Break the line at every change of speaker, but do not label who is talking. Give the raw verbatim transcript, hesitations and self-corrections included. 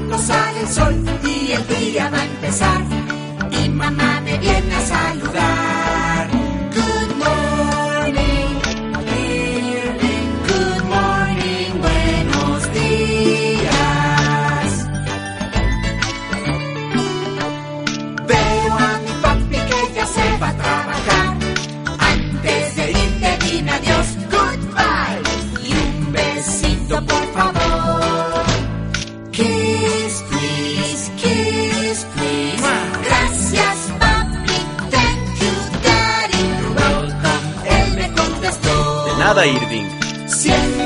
cuando sale el sol y el día va a empezar. Y mamá me viene a saludar. Good morning, Irving. Good morning, buenos días. Veo a mi papi que ya se va a trabajar. Antes de irte dime adiós, goodbye. Y un besito por favor. Kiss, please, kiss, please. Gracias, papi, thank you, daddy. You're welcome, él me contestó.
De nada, Irving.
Siempre